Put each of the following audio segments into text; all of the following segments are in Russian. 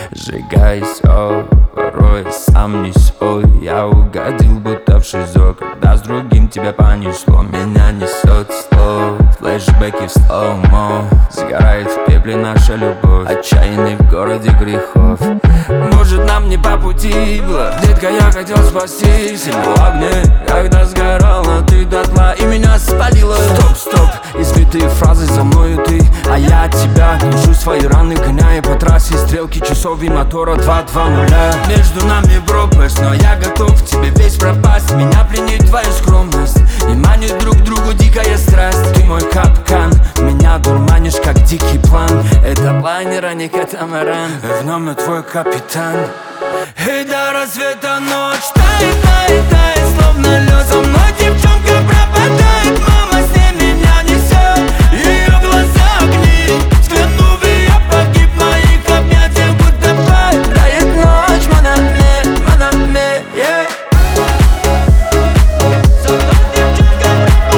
Сжигай все, порой сам не свой. Я угодил будто в ШИЗО, когда с другим тебя понесло. Меня несет слово, флешбеки в слоумо. Сгорает в пепле наша любовь, отчаянный в городе грехов. Может, нам не по пути было, детка, я хотел спасти себя в огне, когда сгорала ты дотла и меня спалила. Стоп, стоп, избитые фразы за мною ты, а я от тебя душу свои раны, гоняя по трассе стрелки часов и мотора 220. Между нами пропасть, но я готов тебе весь пропасть. Меня пленит твоя скромность и манит друг к другу дикая страсть. Ты мой капкан, меня дурманишь как дикий план. Это лайнер, а не катамаран, в нем я твой капитан. И до рассвета ночь тает, тает, тает, словно лед. Со мной девчонка пропадает, мама с ней меня несет. Ее глаза огни, взглянув, и я погиб в моих объятиях, будто пай. Тает ночь, монами, yeah. Со мной девчонка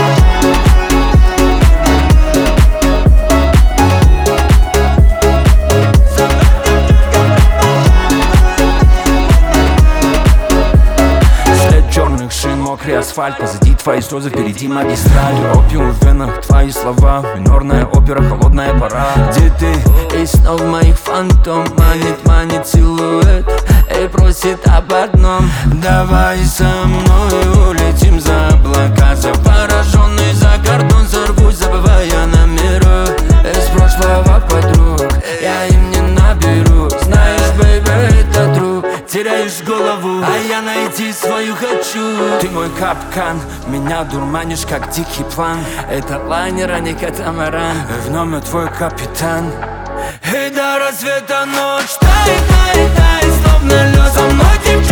мокрый асфальт, позади твои слезы, впереди магистраль. Опиум в венах, твои слова, минорная опера, холодная пора. Где ты? И снова моих фантом манит, манит силуэт и просит об одном: давай со мной улетим за облака, завороженный за кордон, сорвусь, забывая номера из прошлого подруг. Я им не наберу, знаешь, бэйби, это true. Теряешь голову, а я найти свою хочу. Ты мой капкан, меня дурманишь как дикий план. Это лайнер, а не катамаран, в нем я твой капитан. И до рассвета ночь тает, тает, тает, словно лед. Со мной девчонка